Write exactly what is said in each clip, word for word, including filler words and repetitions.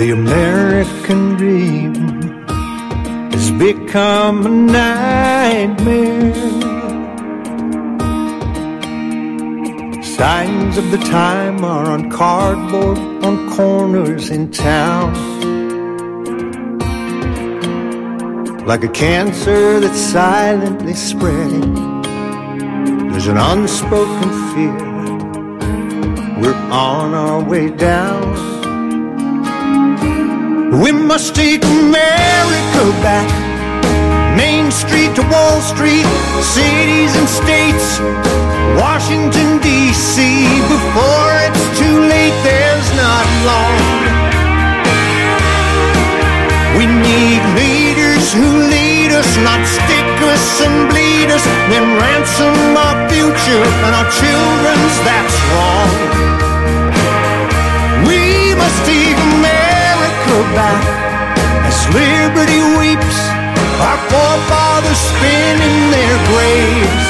The American dream has become a nightmare. Signs of the time are on cardboard on corners in town. Like a cancer that's silently spreading, there's an unspoken fear. We're on our way down. We must take America back. Main Street to Wall Street, cities and states, Washington, D C Before it's too late, there's not long. We need leaders who lead us, not stick us and bleed us, then ransom our future and our children's, that's wrong. We must take America back as liberty weeps, our forefathers spin in their graves.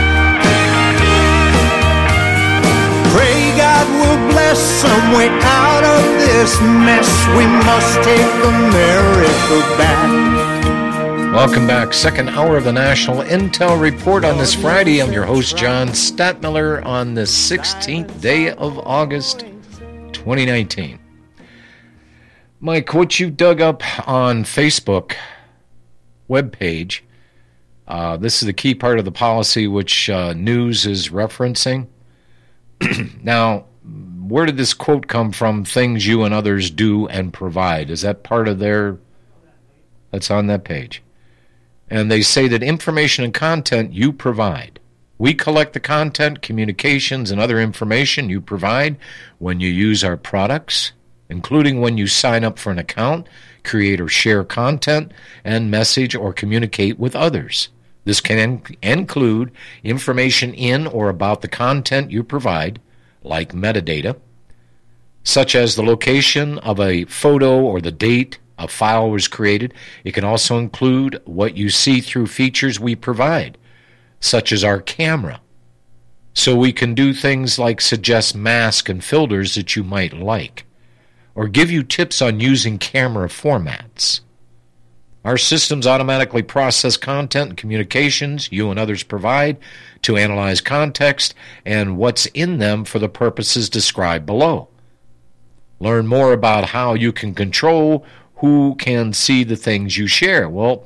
Pray God will bless some way out of this mess. We must take America back. Welcome back. Second hour of the National Intel Report on this Friday. I'm your host, John Stadtmiller, on the sixteenth day of August, twenty nineteen. Mike, what you dug up on Facebook webpage, uh, this is the key part of the policy which uh, news is referencing. Now, where did this quote come from? Things you and others do and provide. Is that part of their... That's on that page. And they say that information and content you provide. We collect the content, communications, and other information you provide when you use our products, including when you sign up for an account, create or share content, and message or communicate with others. This can include information in or about the content you provide, like metadata, such as the location of a photo or the date a file was created. It can also include what you see through features we provide, such as our camera. So we can do things like suggest masks and filters that you might like, or give you tips on using camera formats. Our systems automatically process content and communications you and others provide to analyze context and what's in them for the purposes described below. Learn more about how you can control who can see the things you share. Well,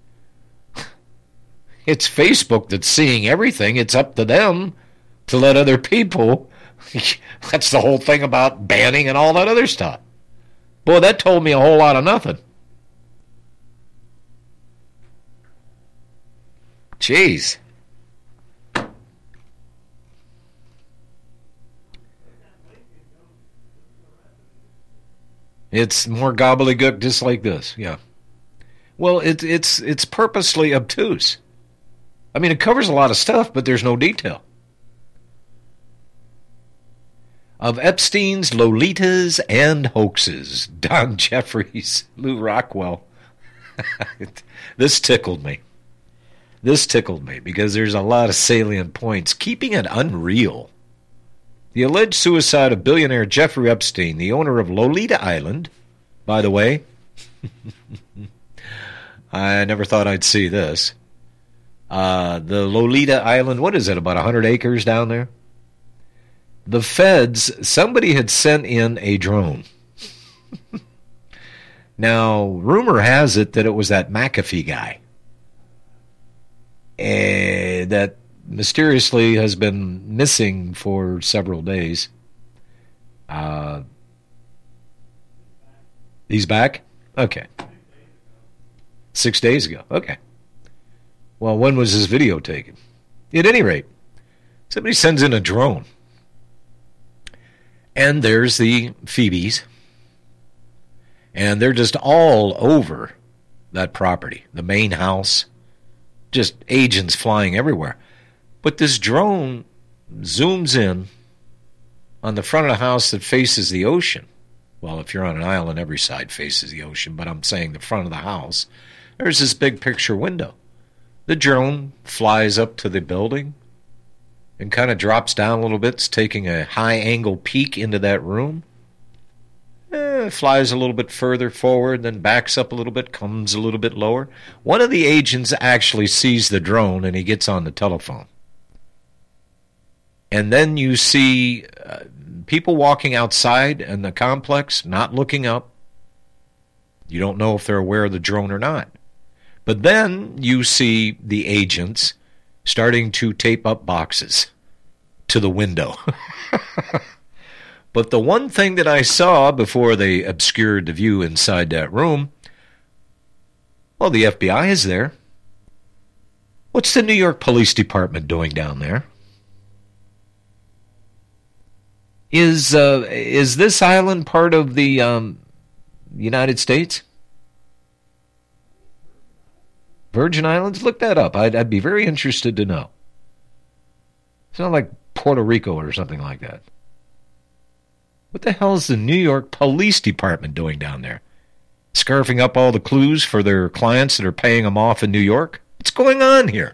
it's Facebook that's seeing everything. It's up to them to let other people. That's the whole thing about banning and all that other stuff. Boy, that told me a whole lot of nothing. Jeez. It's more gobbledygook just like this, yeah. Well, it, it's it's purposely obtuse. I mean, it covers a lot of stuff, but there's no detail. Of Epstein's Lolitas and hoaxes, Don Jeffries, Lou Rockwell. This tickled me. This tickled me because there's a lot of salient points. Keeping it unreal. The alleged suicide of billionaire Jeffrey Epstein, the owner of Lolita Island, by the way, I never thought I'd see this. Uh, the Lolita Island, what is it, about one hundred acres down there? The feds, somebody had sent in a drone. Now, rumor has it that it was that McAfee guy uh, that mysteriously has been missing for several days. Uh, he's back? Okay. Six days ago. Okay. Well, when was his video taken? At any rate, somebody sends in a drone. And there's the Phoebes. And they're just all over that property. The main house. Just agents flying everywhere. But this drone zooms in on the front of the house that faces the ocean. Well, if you're on an island, every side faces the ocean, but I'm saying the front of the house. There's this big picture window. The drone flies up to the building and kind of drops down a little bit. It's taking a high-angle peek into that room. Eh, it flies a little bit further forward, then backs up a little bit, comes a little bit lower. One of the agents actually sees the drone, and he gets on the telephone. And then you see uh, people walking outside in the complex, not looking up. You don't know if they're aware of the drone or not. But then you see the agents starting to tape up boxes to the window. But the one thing that I saw before they obscured the view inside that room, well, the F B I is there. What's the New York Police Department doing down there? Is uh, is this island part of the um, United States? Virgin Islands? Look that up. I'd, I'd be very interested to know. It's not like Puerto Rico or something like that. What the hell is the New York Police Department doing down there? Scarfing up all the clues for their clients that are paying them off in New York? What's going on here?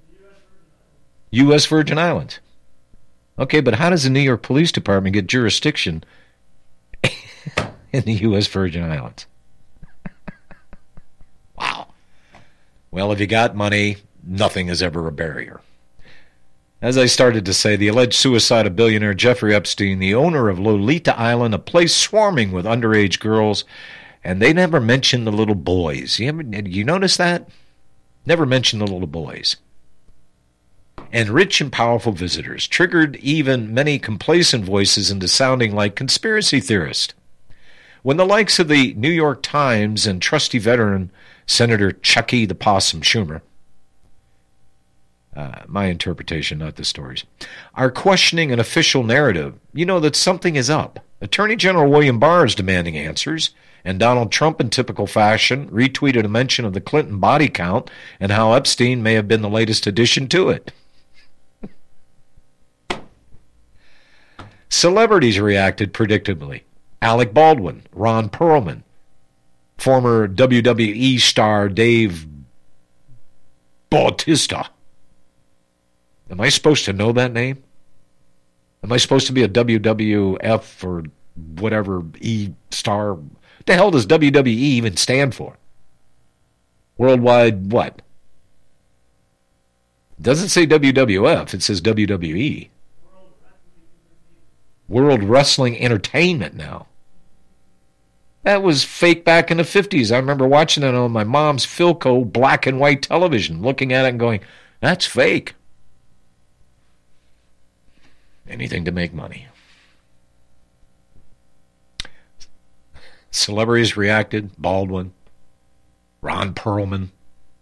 U S Virgin Islands. Okay, but how does the New York Police Department get jurisdiction in the U S Virgin Islands? Wow. Well, if you got money, nothing is ever a barrier. As I started to say, the alleged suicide of billionaire Jeffrey Epstein, the owner of Lolita Island, a place swarming with underage girls, and they never mention the little boys. You, ever, you notice that? Never mention the little boys. And rich and powerful visitors triggered even many complacent voices into sounding like conspiracy theorists. When the likes of the New York Times and trusty veteran Senator Chucky the Possum Schumer, uh, my interpretation, not the stories, are questioning an official narrative, you know that something is up. Attorney General William Barr is demanding answers, and Donald Trump, in typical fashion, retweeted a mention of the Clinton body count and how Epstein may have been the latest addition to it. Celebrities reacted predictably. Alec Baldwin, Ron Perlman, former W W E star Dave Bautista. Am I supposed to know that name? Am I supposed to be a W W F or whatever E star? What the hell does W W E even stand for? Worldwide what? It doesn't say W W F, it says W W E. World Wrestling Entertainment now. That was fake back in the fifties. I remember watching it on my mom's Philco black and white television, looking at it and going, that's fake. Anything to make money. Celebrities reacted. Baldwin, Ron Perlman,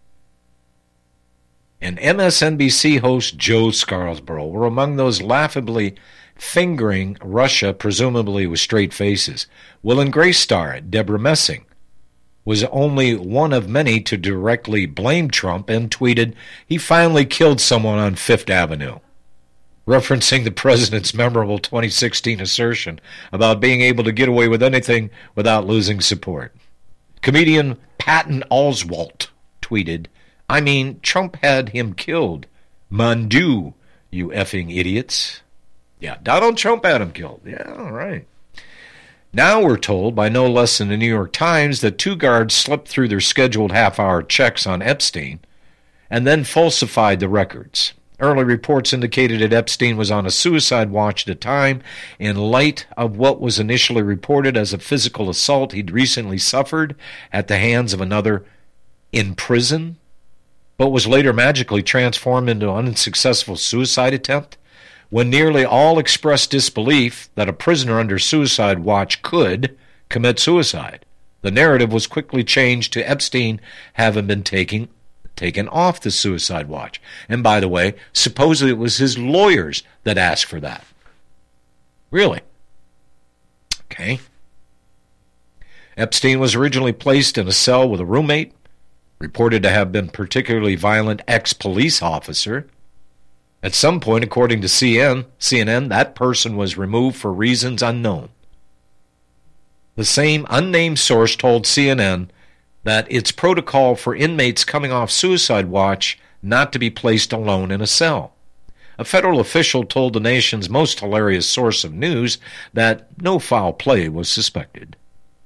and M S N B C host Joe Scarborough were among those laughably fingering Russia, presumably with straight faces. Will and Grace star Deborah Messing was only one of many to directly blame Trump and tweeted, he finally killed someone on Fifth Avenue, referencing the president's memorable twenty sixteen assertion about being able to get away with anything without losing support. Comedian Patton Oswalt tweeted, I mean, Trump had him killed. Mon Dieu, you effing idiots. Yeah, Donald Trump had him killed. Yeah, all right. Now we're told by no less than the New York Times that two guards slept through their scheduled half-hour checks on Epstein and then falsified the records. Early reports indicated that Epstein was on a suicide watch at the time in light of what was initially reported as a physical assault he'd recently suffered at the hands of another in prison, but was later magically transformed into an unsuccessful suicide attempt. When nearly all expressed disbelief that a prisoner under suicide watch could commit suicide, the narrative was quickly changed to Epstein having been taking, taken off the suicide watch. And by the way, supposedly it was his lawyers that asked for that. Really? Okay. Epstein was originally placed in a cell with a roommate, reported to have been a particularly violent ex-police officer. At some point, according to C N N, that person was removed for reasons unknown. The same unnamed source told C N N that it's protocol for inmates coming off suicide watch not to be placed alone in a cell. A federal official told the nation's most hilarious source of news that no foul play was suspected.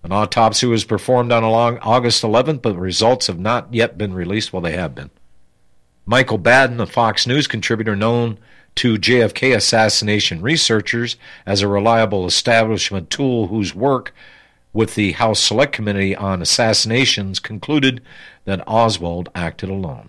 An autopsy was performed on August eleventh, but the results have not yet been released. Well, they have been. Michael Baden, a Fox News contributor known to J F K assassination researchers as a reliable establishment tool whose work with the House Select Committee on Assassinations concluded that Oswald acted alone.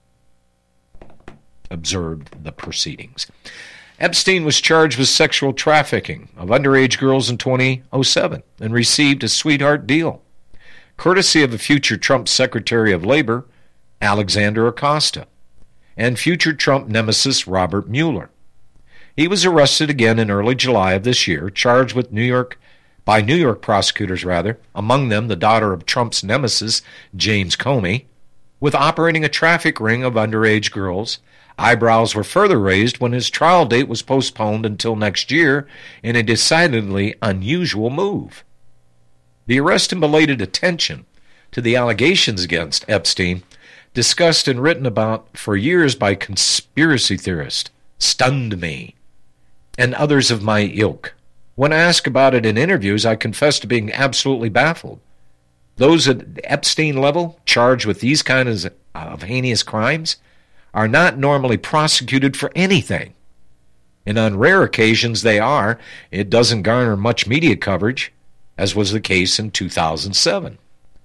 Observed the proceedings. Epstein was charged with sexual trafficking of underage girls in twenty oh seven and received a sweetheart deal, courtesy of a future Trump Secretary of Labor, Alexander Acosta, and future Trump nemesis Robert Mueller. He was arrested again in early July of this year, charged with New York by New York prosecutors, rather, among them the daughter of Trump's nemesis, James Comey, with operating a traffic ring of underage girls. Eyebrows were further raised when his trial date was postponed until next year in a decidedly unusual move. The arrest and belated attention to the allegations against Epstein, discussed and written about for years by conspiracy theorists, stunned me and others of my ilk. When asked about it in interviews, I confessed to being absolutely baffled. Those at the Epstein level, charged with these kinds of heinous crimes, are not normally prosecuted for anything. And on rare occasions they are. It doesn't garner much media coverage, as was the case in two thousand seven.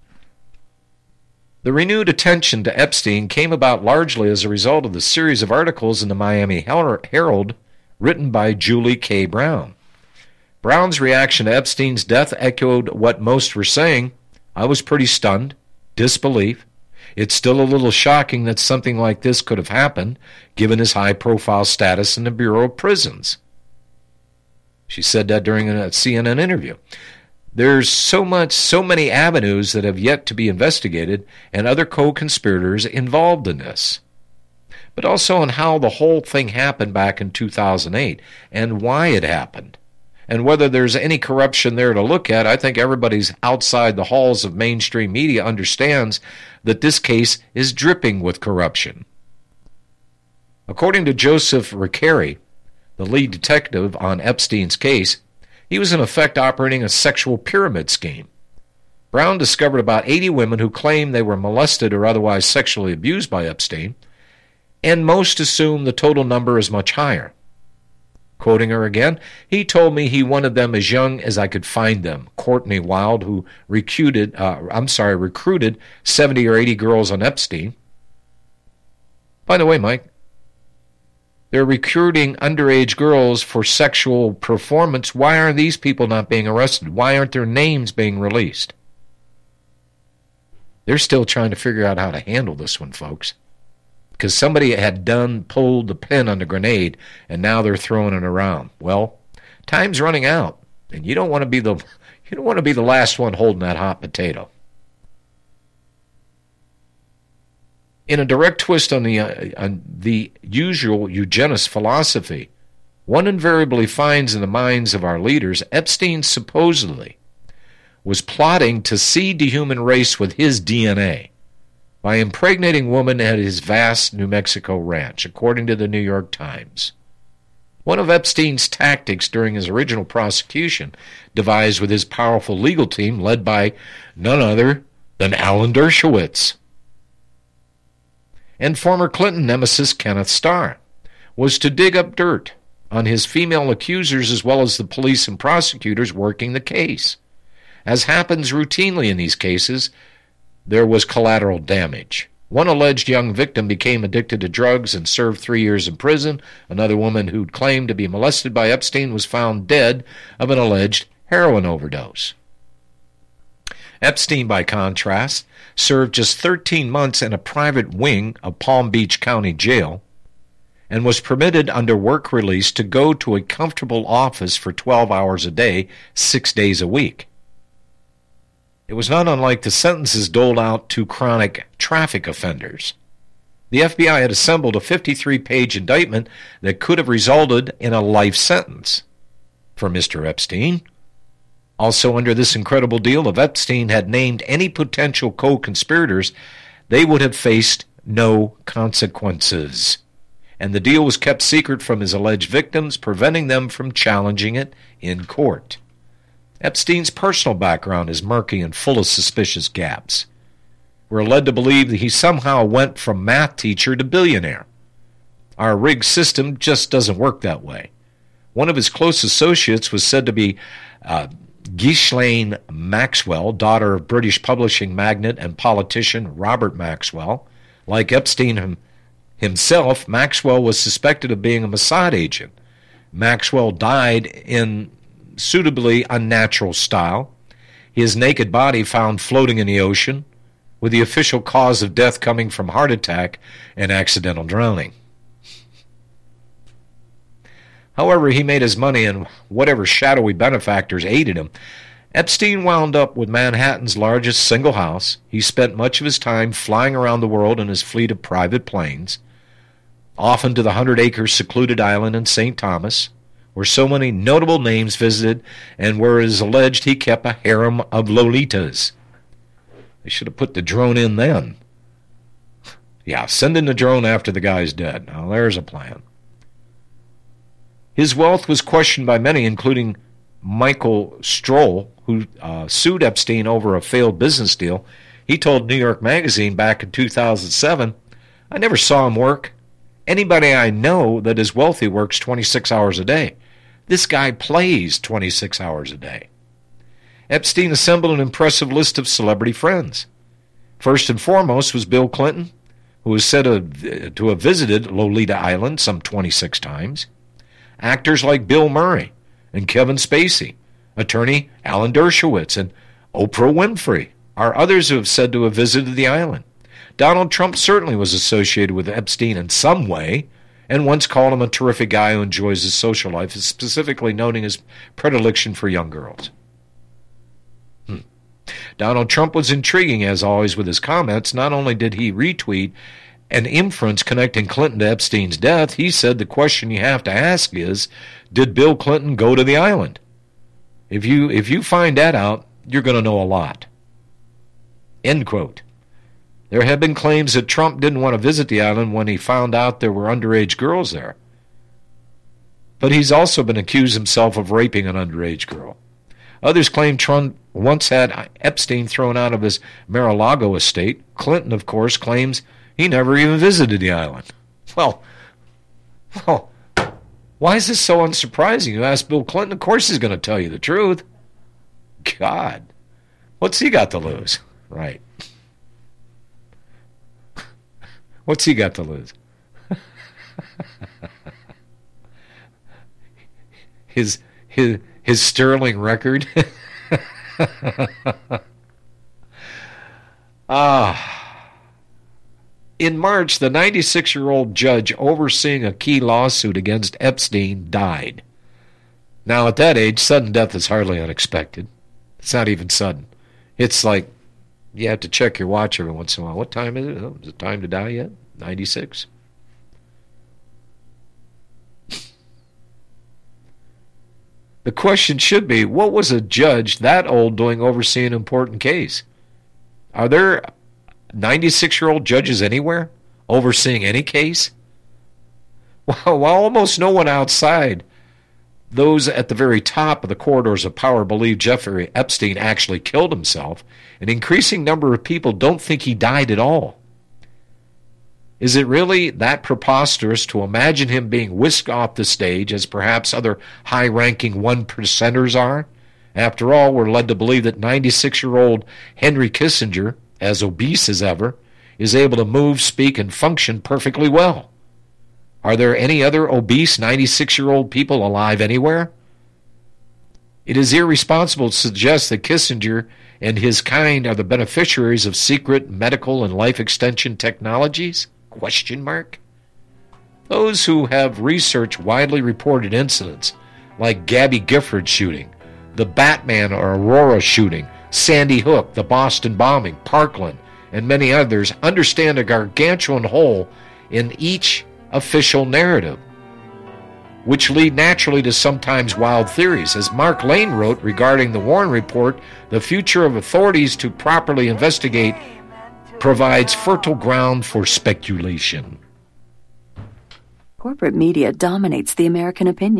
The renewed attention to Epstein came about largely as a result of the series of articles in the Miami Herald written by Julie K. Brown. Brown's reaction to Epstein's death echoed what most were saying. I was pretty stunned, disbelief. It's still a little shocking that something like this could have happened, given his high-profile status in the Bureau of Prisons. She said that during a C N N interview. There's so much, so many avenues that have yet to be investigated and other co-conspirators involved in this. But also on how the whole thing happened back in two thousand eight and why it happened. And whether there's any corruption there to look at. I think everybody's outside the halls of mainstream media understands that this case is dripping with corruption. According to Joseph Recarey, the lead detective on Epstein's case, he was in effect operating a sexual pyramid scheme. Brown discovered about eighty women who claimed they were molested or otherwise sexually abused by Epstein, and most assume the total number is much higher. Quoting her again, he told me he wanted them as young as I could find them. Courtney Wild, who recruited, uh, I'm sorry, recruited seventy or eighty girls on Epstein. By the way, Mike, they're recruiting underage girls for sexual performance. Why are these people not being arrested? Why aren't their names being released? They're still trying to figure out how to handle this one, folks. Because somebody had done pulled the pin on the grenade, and now they're throwing it around. Well, time's running out, and you don't want to be the you don't want to be the last one holding that hot potato. In a direct twist on the uh, on the usual eugenist philosophy, one invariably finds in the minds of our leaders Epstein supposedly was plotting to seed the human race with his D N A. By impregnating women at his vast New Mexico ranch, according to the New York Times. One of Epstein's tactics during his original prosecution, devised with his powerful legal team led by none other than Alan Dershowitz and former Clinton nemesis Kenneth Starr, was to dig up dirt on his female accusers as well as the police and prosecutors working the case. As happens routinely in these cases, there was collateral damage. One alleged young victim became addicted to drugs and served three years in prison. Another woman who'd claimed to be molested by Epstein was found dead of an alleged heroin overdose. Epstein, by contrast, served just thirteen months in a private wing of Palm Beach County Jail and was permitted under work release to go to a comfortable office for twelve hours a day, six days a week. It was not unlike the sentences doled out to chronic traffic offenders. The F B I had assembled a fifty-three page indictment that could have resulted in a life sentence for Mister Epstein. Also under this incredible deal, if Epstein had named any potential co-conspirators, they would have faced no consequences. And the deal was kept secret from his alleged victims, preventing them from challenging it in court. Epstein's personal background is murky and full of suspicious gaps. We're led to believe that he somehow went from math teacher to billionaire. Our rigged system just doesn't work that way. One of his close associates was said to be uh, Ghislaine Maxwell, daughter of British publishing magnate and politician Robert Maxwell. Like Epstein him, himself, Maxwell was suspected of being a Mossad agent. Maxwell died in suitably unnatural style. His naked body found floating in the ocean, with the official cause of death coming from heart attack and accidental drowning. However, he made his money, and whatever shadowy benefactors aided him, Epstein wound up with Manhattan's largest single house. He spent much of his time flying around the world in his fleet of private planes, often to the hundred-acre secluded island in Saint Thomas, where so many notable names visited and where it is alleged he kept a harem of Lolitas. They should have put the drone in then. Yeah, send in the drone after the guy's dead. Now, there's a plan. His wealth was questioned by many, including Michael Stroll, who uh, sued Epstein over a failed business deal. He told New York Magazine back in two thousand seven, "I never saw him work. Anybody I know that is wealthy works twenty-six hours a day. This guy plays twenty-six hours a day." Epstein assembled an impressive list of celebrity friends. First and foremost was Bill Clinton, who was said to, to have visited Lolita Island some twenty-six times. Actors like Bill Murray and Kevin Spacey, attorney Alan Dershowitz, and Oprah Winfrey are others who have said to have visited the island. Donald Trump certainly was associated with Epstein in some way, and once called him a terrific guy who enjoys his social life, specifically noting his predilection for young girls. Hmm. Donald Trump was intriguing, as always, with his comments. Not only did he retweet an inference connecting Clinton to Epstein's death, he said the question you have to ask is, did Bill Clinton go to the island? If you, if you find that out, you're going to know a lot. End quote. There have been claims that Trump didn't want to visit the island when he found out there were underage girls there. But he's also been accused himself of raping an underage girl. Others claim Trump once had Epstein thrown out of his Mar-a-Lago estate. Clinton, of course, claims he never even visited the island. Well, well, why is this so unsurprising? You ask Bill Clinton, of course he's going to tell you the truth. God, what's he got to lose? Right. What's he got to lose? his his his sterling record. Ah. In March, the ninety-six-year-old judge overseeing a key lawsuit against Epstein died. Now, at that age, sudden death is hardly unexpected. It's not even sudden. It's like you have to check your watch every once in a while. What time is it? Oh, is it time to die yet? ninety-six? The question should be, what was a judge that old doing overseeing an important case? Are there ninety-six-year-old judges anywhere overseeing any case? Well, while almost no one outside those at the very top of the corridors of power believe Jeffrey Epstein actually killed himself, an increasing number of people don't think he died at all. Is it really that preposterous to imagine him being whisked off the stage as perhaps other high-ranking one-percenters are? After all, we're led to believe that ninety-six-year-old Henry Kissinger, as obese as ever, is able to move, speak, and function perfectly well. Are there any other obese ninety-six-year-old people alive anywhere? It is irresponsible to suggest that Kissinger and his kind are the beneficiaries of secret medical and life extension technologies? Question mark. Those who have researched widely reported incidents like Gabby Gifford shooting, the Batman or Aurora shooting, Sandy Hook, the Boston bombing, Parkland, and many others understand a gargantuan hole in each official narrative, which lead naturally to sometimes wild theories. As Mark Lane wrote regarding the Warren Report, the future of authorities to properly investigate provides fertile ground for speculation. Corporate media dominates the American opinion.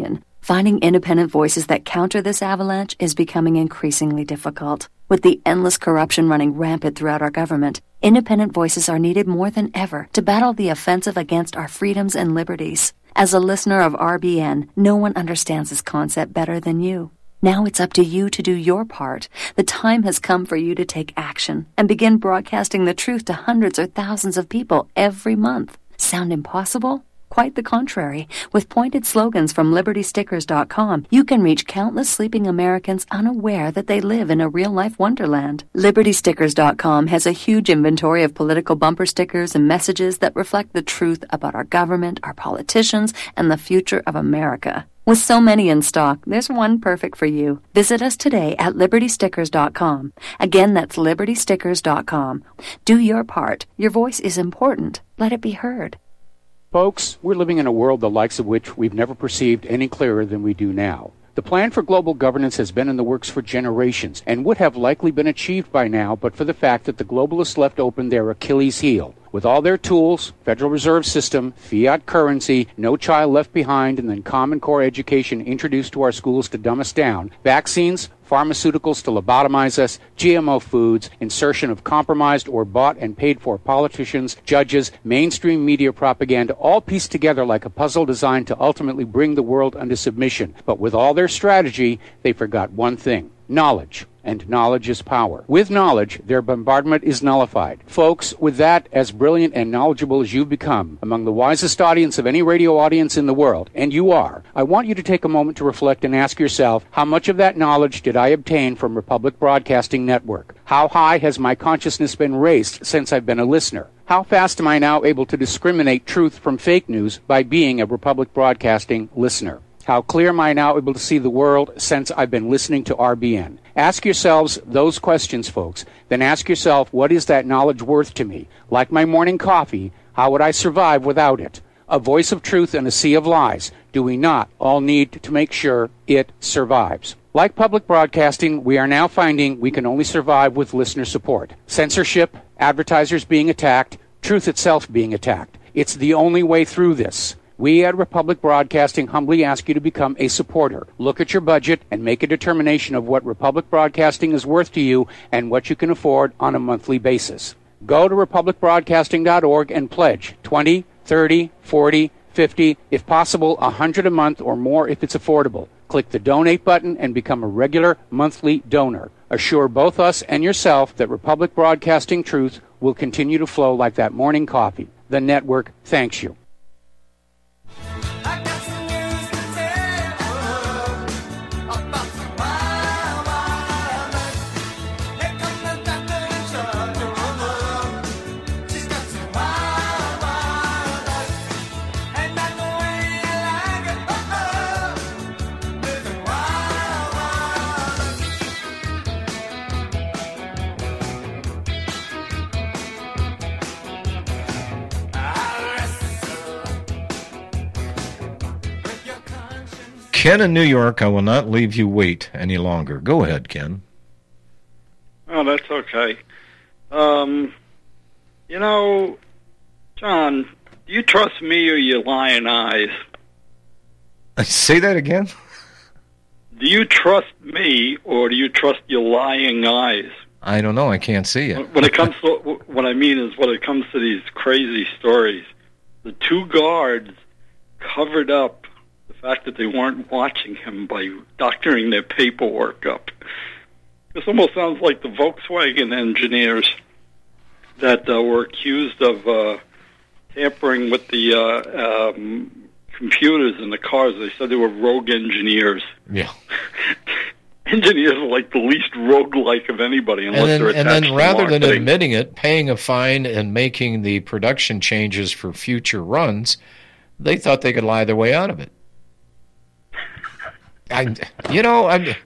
Finding independent voices that counter this avalanche is becoming increasingly difficult. With the endless corruption running rampant throughout our government, independent voices are needed more than ever to battle the offensive against our freedoms and liberties. As a listener of R B N, no one understands this concept better than you. Now it's up to you to do your part. The time has come for you to take action and begin broadcasting the truth to hundreds or thousands of people every month. Sound impossible? Quite the contrary. With pointed slogans from Liberty Stickers dot com, you can reach countless sleeping Americans unaware that they live in a real-life wonderland. Liberty Stickers dot com has a huge inventory of political bumper stickers and messages that reflect the truth about our government, our politicians, and the future of America. With so many in stock, there's one perfect for you. Visit us today at Liberty Stickers dot com. Again, that's Liberty Stickers dot com. Do your part. Your voice is important. Let it be heard. Folks, we're living in a world the likes of which we've never perceived any clearer than we do now. The plan for global governance has been in the works for generations and would have likely been achieved by now but for the fact that the globalists left open their Achilles heel. With all their tools, Federal Reserve System, fiat currency, no child left behind, and then Common Core education introduced to our schools to dumb us down, vaccines, pharmaceuticals to lobotomize us, G M O foods, insertion of compromised or bought and paid for politicians, judges, mainstream media propaganda, all pieced together like a puzzle designed to ultimately bring the world under submission. But with all their strategy, they forgot one thing: knowledge. And knowledge is power. With knowledge, their bombardment is nullified. Folks, with that, as brilliant and knowledgeable as you've become, among the wisest audience of any radio audience in the world, and you are, I want you to take a moment to reflect and ask yourself, how much of that knowledge did I obtain from Republic Broadcasting Network? How high has my consciousness been raised since I've been a listener? How fast am I now able to discriminate truth from fake news by being a Republic Broadcasting listener? How clear am I now able to see the world since I've been listening to R B N? Ask yourselves those questions, folks. Then ask yourself, what is that knowledge worth to me? Like my morning coffee, how would I survive without it? A voice of truth in a sea of lies. Do we not all need to make sure it survives? Like public broadcasting, we are now finding we can only survive with listener support. Censorship, advertisers being attacked, truth itself being attacked. It's the only way through this. We at Republic Broadcasting humbly ask you to become a supporter. Look at your budget and make a determination of what Republic Broadcasting is worth to you and what you can afford on a monthly basis. Go to republic broadcasting dot org and pledge twenty, thirty, forty, fifty, if possible one hundred a month or more if it's affordable. Click the donate button and become a regular monthly donor. Assure both us and yourself that Republic Broadcasting truth will continue to flow like that morning coffee. The network thanks you. Ken in New York, I will not leave you wait any longer. Go ahead, Ken. Oh, that's okay. Um, you know, John, do you trust me or your lying eyes? Say that again? Do you trust me or do you trust your lying eyes? I don't know. I can't see it. When it comes to, what I mean is when it comes to these crazy stories, the two guards covered up the fact that they weren't watching him by doctoring their paperwork up. This almost sounds like the Volkswagen engineers that uh, were accused of uh, tampering with the uh, um, computers in the cars. They said they were rogue engineers. Yeah. Engineers are like the least rogue-like of anybody, unless and then, they're attached And then to rather than marketing. admitting it, paying a fine and making the production changes for future runs, they thought they could lie their way out of it. I, you know, I'm,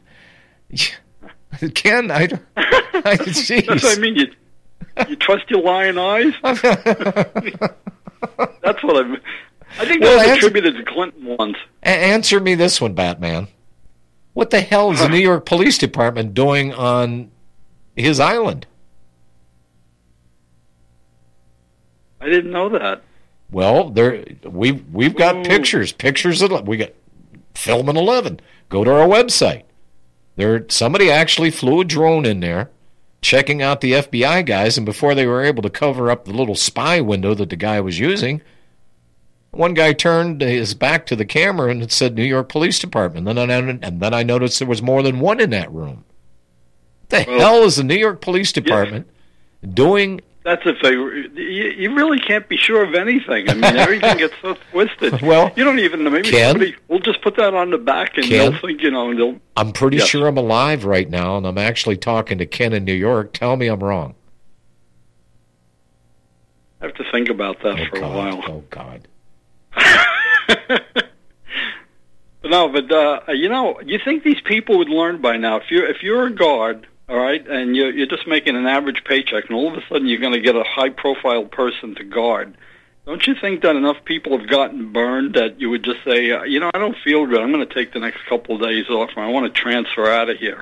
Ken, I, I That's what I mean. You, you trust your lying eyes? That's what I mean. I think that Well, was answer- attributed to Clinton once. A- answer me this one, Batman. What the hell is the New York Police Department doing on his island? I didn't know that. Well, there we we've got Ooh. pictures, pictures of we got Filament eleven. Go to our website. There, somebody actually flew a drone in there, checking out the F B I guys, and before they were able to cover up the little spy window that the guy was using, one guy turned his back to the camera and it said New York Police Department. And then I, and then I noticed there was more than one in that room. What the well, hell is the New York Police Department yeah. doing? That's if they. You, you really can't be sure of anything. I mean, everything gets so twisted. Well, you don't even know. Maybe Ken, somebody will just put that on the back, and Ken, they'll think, you know. And they'll. I'm pretty yes. sure I'm alive right now, and I'm actually talking to Ken in New York. Tell me I'm wrong. I have to think about that oh, for God. a while. Oh God. But no, but uh, you know, you think these people would learn by now? If you're if you're a guard. All right, and you're, you're just making an average paycheck, and all of a sudden you're going to get a high-profile person to guard. Don't you think that enough people have gotten burned that you would just say, uh, you know, I don't feel good. I'm going to take the next couple of days off, and I want to transfer out of here?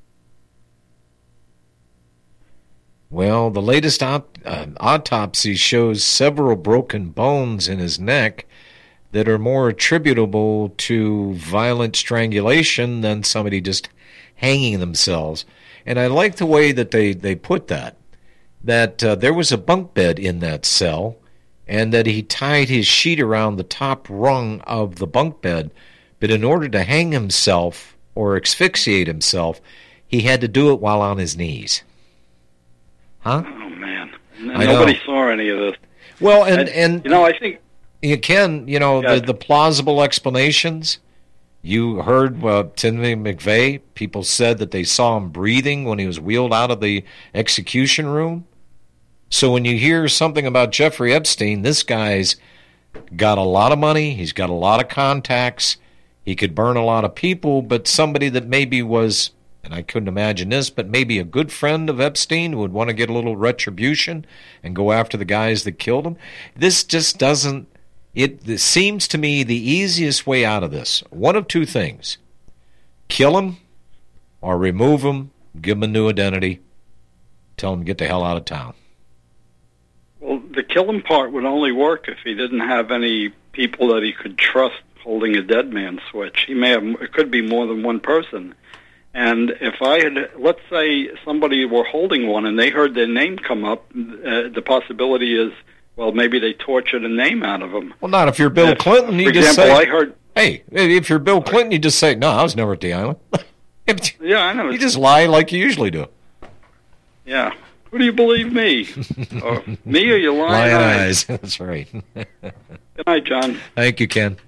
Well, the latest op- uh, autopsy shows several broken bones in his neck that are more attributable to violent strangulation than somebody just hanging themselves. And I like the way that they, they put that, that uh, there was a bunk bed in that cell, and that he tied his sheet around the top rung of the bunk bed, but in order to hang himself or asphyxiate himself, he had to do it while on his knees. Huh? Oh, man. Nobody saw any of this. Well, and... and, and you know, I think... You can, you know, yeah. the, the plausible explanations... You heard uh, Timothy McVeigh, people said that they saw him breathing when he was wheeled out of the execution room. So when you hear something about Jeffrey Epstein, this guy's got a lot of money, he's got a lot of contacts, he could burn a lot of people, but somebody that maybe was, and I couldn't imagine this, but maybe a good friend of Epstein who would want to get a little retribution and go after the guys that killed him. This just doesn't... It, it seems to me the easiest way out of this, one of two things, kill him or remove him, give him a new identity, tell him to get the hell out of town. Well, the kill him part would only work if he didn't have any people that he could trust holding a dead man switch. He may have, it could be more than one person. And if I had, let's say somebody were holding one and they heard their name come up, uh, the possibility is, well, maybe they tortured a name out of him. Well, not if you're Bill if, Clinton. You for just example, say, I heard, hey, if you're Bill Clinton, you just say, no, I was never at the island. Yeah, I know. You just lie like you usually do. Yeah. Who do you believe, me? Or me or your lying, lying eyes? eyes? That's right. Good night, John. Thank you, Ken.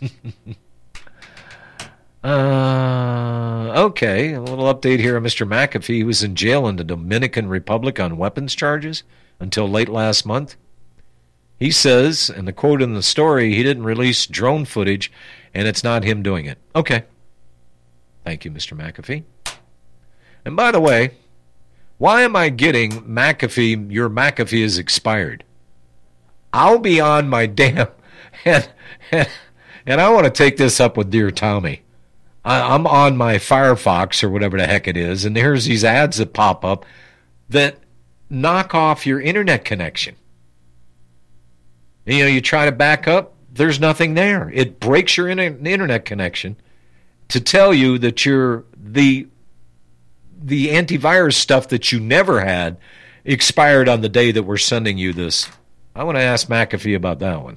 uh, okay, a little update here on Mister McAfee. He was in jail in the Dominican Republic on weapons charges until late last month. He says, and the quote in the story, he didn't release drone footage, and it's not him doing it. Okay. Thank you, Mister McAfee. And by the way, why am I getting McAfee, your McAfee is expired? I'll be on my damn... And, and, and I want to take this up with Dear Tommy. I, I'm on my Firefox or whatever the heck it is, and there's these ads that pop up that knock off your internet connection. You know, you try to back up, there's nothing there. It breaks your internet connection to tell you that you're the the antivirus stuff that you never had expired on the day that we're sending you this. I want to ask McAfee about that one.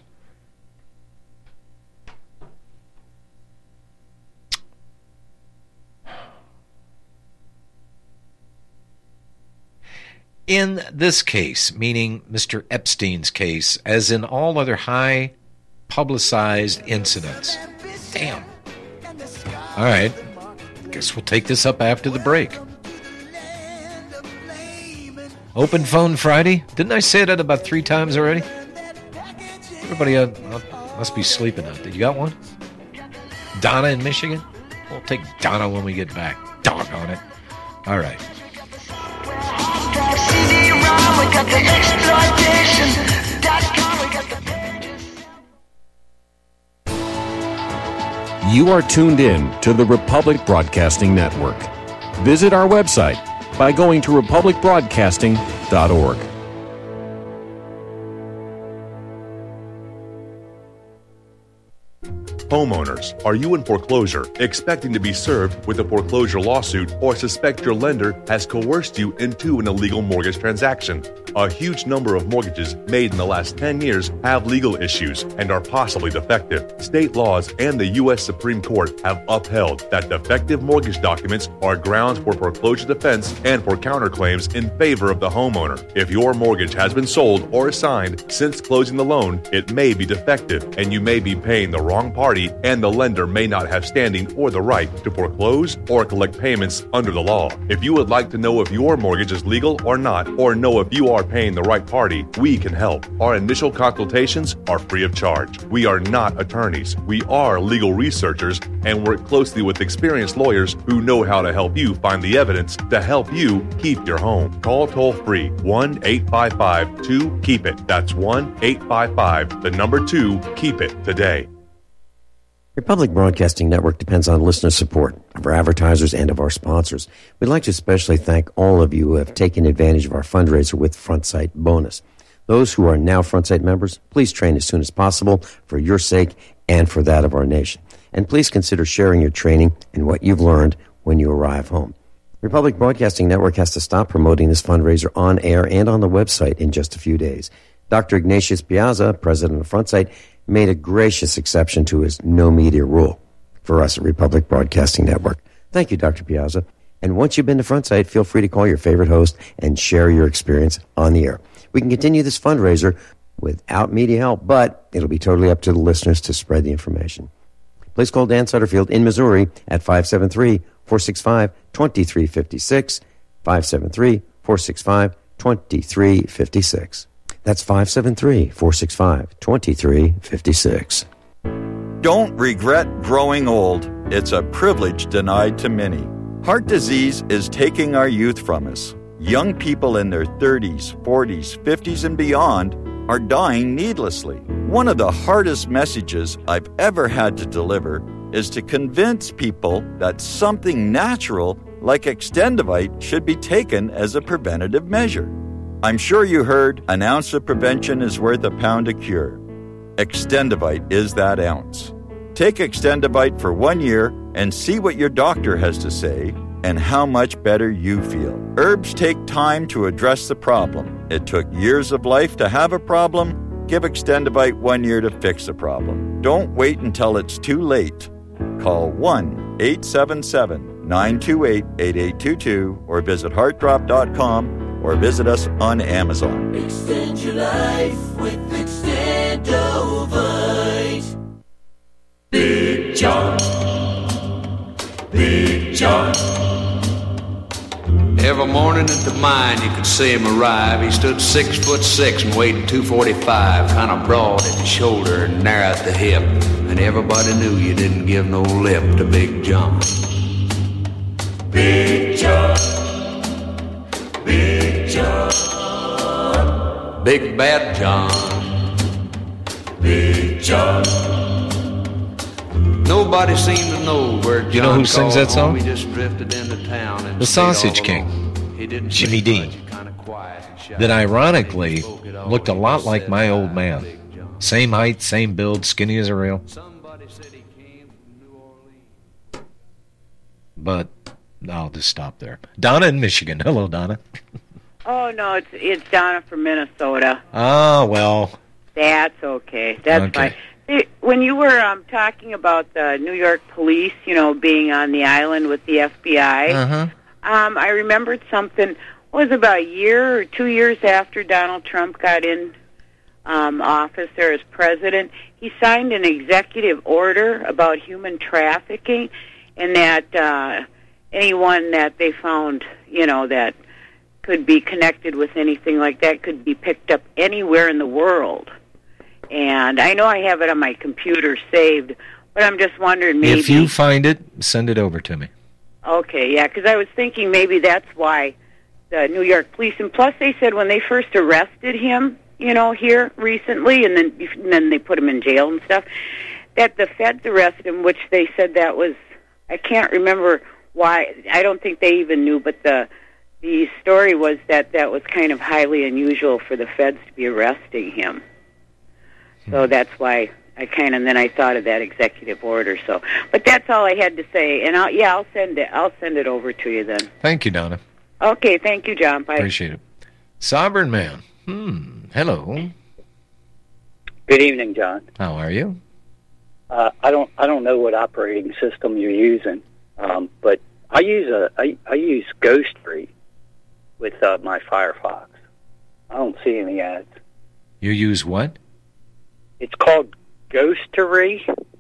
In this case, meaning Mister Epstein's case, as in all other high publicized incidents. Damn. All right. Guess we'll take this up after the break. Open Phone Friday. Didn't I say that about three times already? Everybody uh, must be sleeping out there. You got one? Donna in Michigan? We'll take Donna when we get back. Doggone it. All right. You are tuned in to the Republic Broadcasting Network. Visit our website by going to republic broadcasting dot org. Homeowners, are you in foreclosure, expecting to be served with a foreclosure lawsuit, or suspect your lender has coerced you into an illegal mortgage transaction? A huge number of mortgages made in the last ten years have legal issues and are possibly defective. State laws and the U S Supreme Court have upheld that defective mortgage documents are grounds for foreclosure defense and for counterclaims in favor of the homeowner. If your mortgage has been sold or assigned since closing the loan, it may be defective and you may be paying the wrong party, and the lender may not have standing or the right to foreclose or collect payments under the law. If you would like to know if your mortgage is legal or not, or know if you are paying the right party, we can help. Our initial consultations are free of charge. We are not attorneys. We are legal researchers and work closely with experienced lawyers who know how to help you find the evidence to help you keep your home. Call toll free one eight five five two keep it. That's one eight five five, the number two, keep it today. Republic Broadcasting Network depends on listener support of our advertisers and of our sponsors. We'd like to especially thank all of you who have taken advantage of our fundraiser with FrontSight Bonus. Those who are now FrontSight members, please train as soon as possible for your sake and for that of our nation. And please consider sharing your training and what you've learned when you arrive home. Republic Broadcasting Network has to stop promoting this fundraiser on air and on the website in just a few days. Doctor Ignatius Piazza, president of FrontSight, made a gracious exception to his no media rule for us at Republic Broadcasting Network. Thank you, Doctor Piazza. And once you've been to FrontSight, feel free to call your favorite host and share your experience on the air. We can continue this fundraiser without media help, but it'll be totally up to the listeners to spread the information. Please call Dan Sutterfield in Missouri at five seven three, four six five, two three five six, five seven three, four six five, two three five six. That's five seven three, four six five, two three five six. Don't regret growing old. It's a privilege denied to many. Heart disease is taking our youth from us. Young people in their thirties, forties, fifties, and beyond are dying needlessly. One of the hardest messages I've ever had to deliver is to convince people that something natural like Extendivite should be taken as a preventative measure. I'm sure you heard an ounce of prevention is worth a pound of cure. Extendivite is that ounce. Take Extendivite for one year and see what your doctor has to say and how much better you feel. Herbs take time to address the problem. It took years of life to have a problem. Give Extendivite one year to fix the problem. Don't wait until it's too late. Call one eight seven seven, nine two eight, eight eight two two or visit heart drop dot com or visit us on Amazon. Extend your life with Extendovite. Big John. Big John. Every morning at the mine you could see him arrive. He stood six foot six and weighed two forty-five, kind of broad at the shoulder and narrow at the hip. And everybody knew you didn't give no lip to Big John. Big John. Big John. Big Bad John. Big John. Nobody seemed to know where John You know who sings that song? He just drifted into town and The Sausage King, Jimmy Dean, that ironically looked a lot like my old man. Same height, same build, skinny as a rail. But I'll just stop there. Donna in Michigan. Hello, Donna. Oh, no, it's it's Donna from Minnesota. Ah, well. That's okay. That's okay. fine. When you were um, talking about the New York police, you know, being on the island with the F B I, uh-huh. um, I remembered something. It was about a year or two years after Donald Trump got in um, office there as president. He signed an executive order about human trafficking, and that uh, anyone that they found, you know, that could be connected with anything like that could be picked up anywhere in the world. And I know I have it on my computer saved, but I'm just wondering maybe... If you find it, send it over to me. Okay, yeah, because I was thinking maybe that's why the New York police... And plus they said when they first arrested him, you know, here recently, and then, and then they put him in jail and stuff, that the feds arrested him, which they said that was... I can't remember why. I don't think they even knew, but the the story was that that was kind of highly unusual for the feds to be arresting him. So that's why I kind of then I thought of that executive order. So, but that's all I had to say. And I'll yeah, I'll send it. I'll send it over to you then. Thank you, Donna. Okay, thank you, John. Bye. Appreciate it. Sovereign Man. Hmm. Hello. Good evening, John. How are you? Uh, I don't I don't know what operating system you're using, um, but I use a I, I use Ghostery with uh, my Firefox. I don't see any ads. You use what? It's called Ghostery.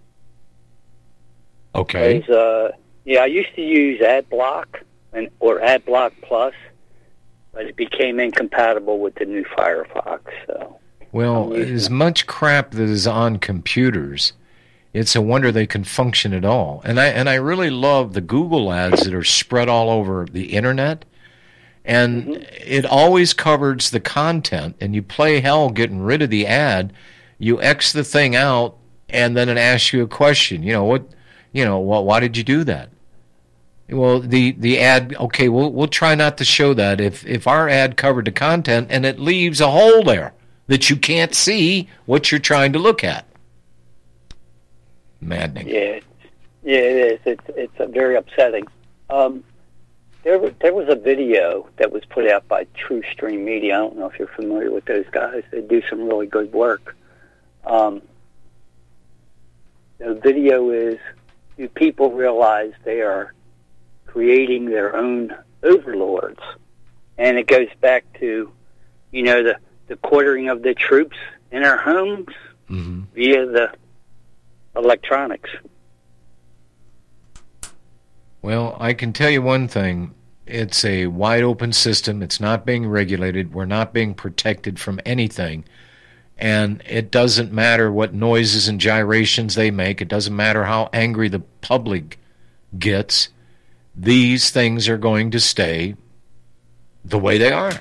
Okay. It's, uh, yeah, I used to use AdBlock and or AdBlock Plus, but it became incompatible with the new Firefox. So. Well, as much crap that is on computers, it's a wonder they can function at all. And I and I really love the Google ads that are spread all over the internet. And mm-hmm. it always covers the content, and you play hell getting rid of the ad. You X the thing out, and then it asks you a question. You know what? You know what? Why did you do that? Well, the, the ad. Okay, we'll we'll try not to show that if if our ad covered the content, and it leaves a hole there that you can't see what you're trying to look at. Maddening. Yeah, yeah, it is. It's it's uh, very upsetting. Um, There, there was a video that was put out by TrueStream Media. I don't know if you're familiar with those guys. They do some really good work. Um, the video is, do people realize they are creating their own overlords? And it goes back to, you know, the, the quartering of the troops in our homes mm-hmm. via the electronics. Well, I can tell you one thing. It's a wide open system. It's not being regulated. We're not being protected from anything. And it doesn't matter what noises and gyrations they make. It doesn't matter how angry the public gets. These things are going to stay the way they are.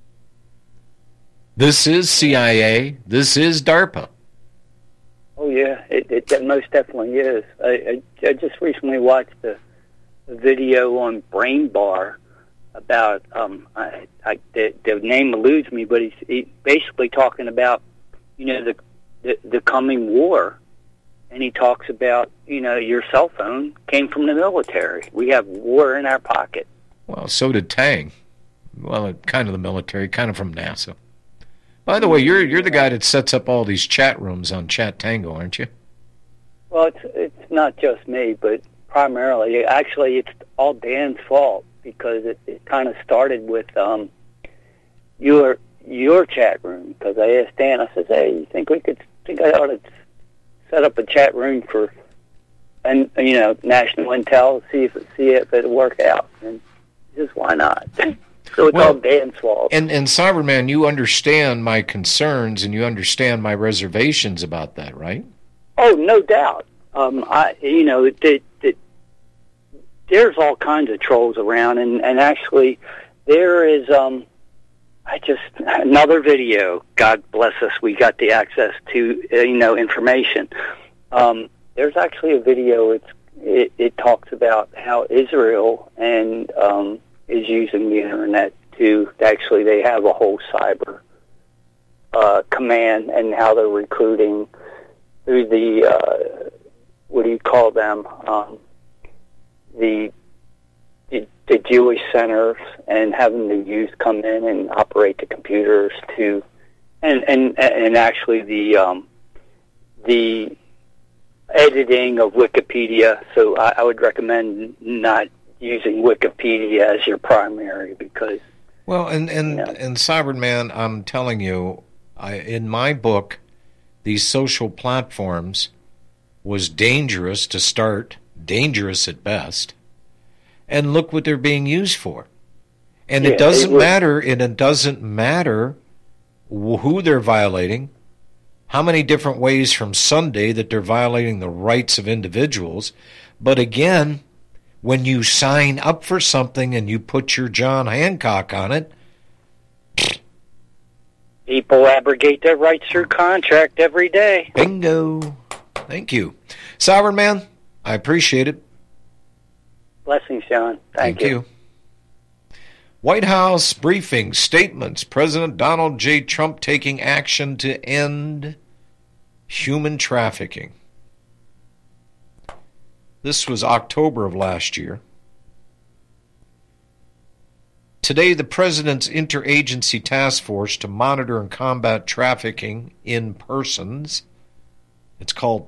This is C I A. This is DARPA. Oh, yeah. It, it, it most definitely is. I, I, I just recently watched the video on Brain Bar about um I, I the, the name eludes me, but he's he basically talking about you know the, the the coming war, and he talks about you know your cell phone came from the military. We have war in our pocket. Well, so did Tang. Well, kind of the military, kind of from NASA. By the way, you're you're the guy that sets up all these chat rooms on Chat Tango, aren't you? Well, it's it's not just me, but primarily, actually, it's all Dan's fault because it, it kind of started with um, your your chat room. Because I asked Dan, I said, "Hey, you think we could think I ought to set up a chat room for and you know National Intel, see if see if it'll work out?" And just why not? So it's well, all Dan's fault. And and Cyberman, you understand my concerns and you understand my reservations about that, right? Oh, no doubt. Um, I you know it. it There's all kinds of trolls around, and, and actually, there is, um, I just, another video, God bless us, we got the access to, uh, you know, information. Um, there's actually a video, it's, it, it talks about how Israel and um, is using the Internet to, actually, they have a whole cyber uh, command and how they're recruiting through the, uh, what do you call them, um, The, the the Jewish centers and having the youth come in and operate the computers to, and and and actually the um, the editing of Wikipedia. So I, I would recommend not using Wikipedia as your primary because. Well, and and you know, and Cyberman, I'm telling you, I, in my book, these social platforms was dangerous to start. Dangerous at best, and look what they're being used for. And yeah, it doesn't it was, matter, and it doesn't matter who they're violating, how many different ways from Sunday that they're violating the rights of individuals. But again, when you sign up for something and you put your John Hancock on it, people abrogate their rights through contract every day. Bingo. Thank you. Sovereign Man, I appreciate it. Blessings, John. Thank, Thank you. you. White House briefing statements. President Donald J. Trump taking action to end human trafficking. This was October of last year. Today, the President's Interagency Task Force to Monitor and Combat Trafficking in Persons, it's called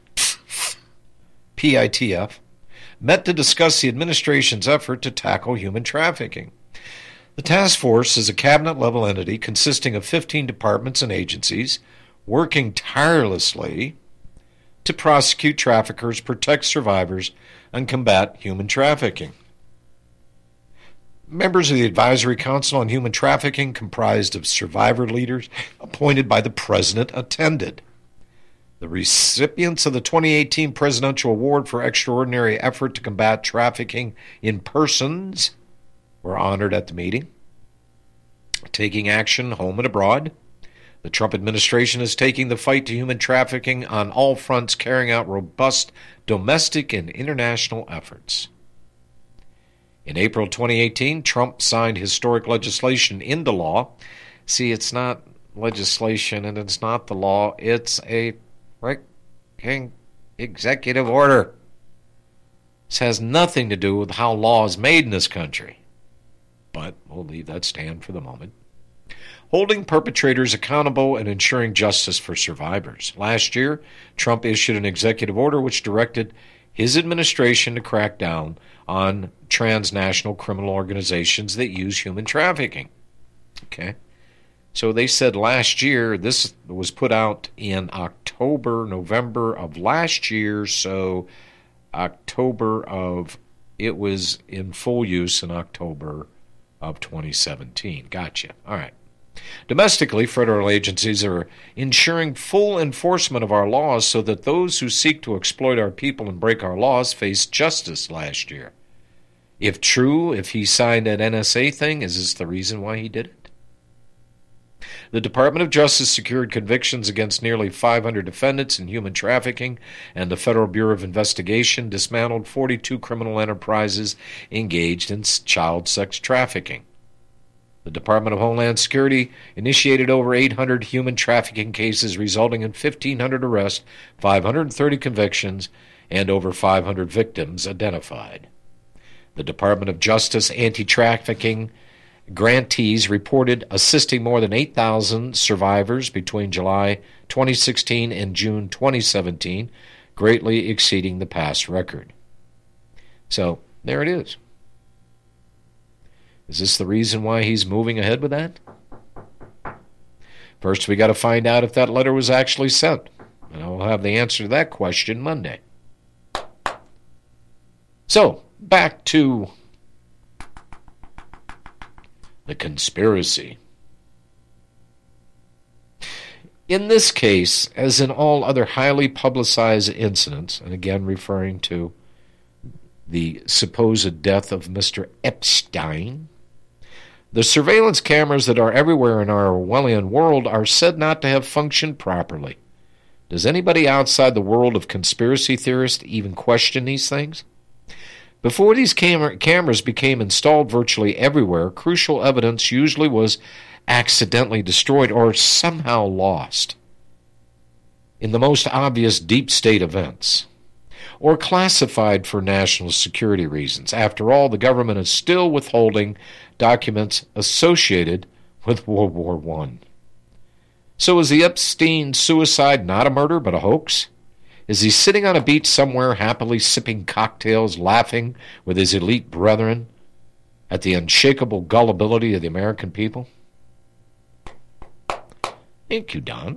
P I T F, met to discuss the administration's effort to tackle human trafficking. The task force is a cabinet-level entity consisting of fifteen departments and agencies working tirelessly to prosecute traffickers, protect survivors, and combat human trafficking. Members of the Advisory Council on Human Trafficking, comprised of survivor leaders appointed by the President, attended. The recipients of the twenty eighteen Presidential Award for Extraordinary Effort to Combat Trafficking in Persons were honored at the meeting. Taking action home and abroad, the Trump administration is taking the fight to human trafficking on all fronts, carrying out robust domestic and international efforts. In April twenty eighteen, Trump signed historic legislation into law. See, it's not legislation and it's not the law. It's a freaking executive order. This has nothing to do with how law is made in this country. But we'll leave that stand for the moment. Holding perpetrators accountable and ensuring justice for survivors. Last year, Trump issued an executive order which directed his administration to crack down on transnational criminal organizations that use human trafficking. Okay? So they said last year, this was put out in October, November of last year, so October of, it was in full use in October of twenty seventeen. Gotcha. All right. Domestically, federal agencies are ensuring full enforcement of our laws so that those who seek to exploit our people and break our laws face justice last year. If true, if he signed an N S A thing, is this the reason why he did it? The Department of Justice secured convictions against nearly five hundred defendants in human trafficking, and the Federal Bureau of Investigation dismantled forty-two criminal enterprises engaged in child sex trafficking. The Department of Homeland Security initiated over eight hundred human trafficking cases, resulting in fifteen hundred arrests, five hundred thirty convictions, and over five hundred victims identified. The Department of Justice anti-trafficking grantees reported assisting more than eight thousand survivors between July twenty sixteen and June twenty seventeen, greatly exceeding the past record. So, there it is. Is this the reason why he's moving ahead with that? First, we got to find out if that letter was actually sent. And I'll have the answer to that question Monday. So, back to the conspiracy. In this case, as in all other highly publicized incidents, and again referring to the supposed death of Mister Epstein, the surveillance cameras that are everywhere in our Orwellian world are said not to have functioned properly. Does anybody outside the world of conspiracy theorists even question these things? Before these cam- cameras became installed virtually everywhere, crucial evidence usually was accidentally destroyed or somehow lost in the most obvious deep state events, or classified for national security reasons. After all, the government is still withholding documents associated with World War One. So is the Epstein suicide not a murder but a hoax? Is he sitting on a beach somewhere happily sipping cocktails, laughing with his elite brethren at the unshakable gullibility of the American people? Thank you, Don.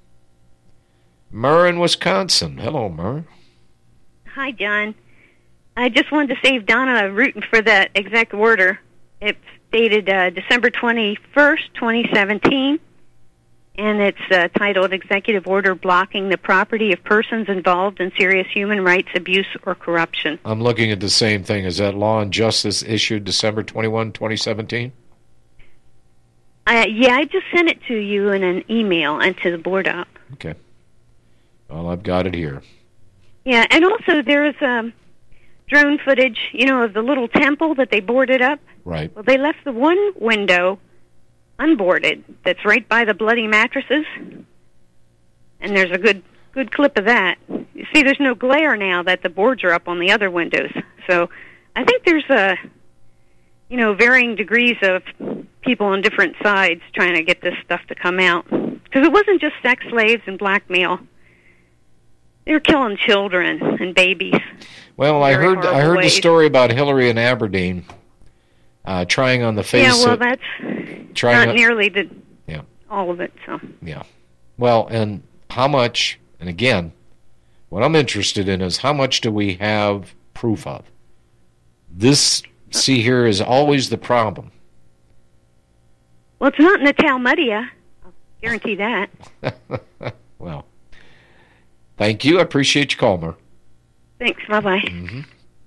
Murr in Wisconsin. Hello, Murr. Hi, John. I just wanted to save Donna rooting for that exec order. It's dated uh, December twenty-first, twenty seventeen, and it's uh, titled Executive Order Blocking the Property of Persons Involved in Serious Human Rights Abuse or Corruption. I'm looking at the same thing. Is that Law and Justice issued December twenty-first, twenty seventeen? Uh, yeah, I just sent it to you in an email and to the board up. Okay. Well, I've got it here. Yeah, and also there's um, drone footage, you know, of the little temple that they boarded up. Right. Well, they left the one window unboarded that's right by the bloody mattresses. and there's a good good clip of that. You see, there's no glare now that the boards are up on the other windows. So I think there's a, you know, varying degrees of people on different sides trying to get this stuff to come out. Because it wasn't just sex slaves and blackmail. They were killing children and babies. Well, I heard I heard ways. the story about Hillary in Aberdeen uh, trying on the face. Yeah, well, of, that's trying not on, nearly the yeah. all of it. So yeah, well, and how much? And again, what I'm interested in is how much do we have proof of? This, see here, is always the problem. Well, it's not in the Talmudia. I'll guarantee that. Well, thank you. I appreciate your call, Mer. Thanks. Bye-bye. Mm-hmm.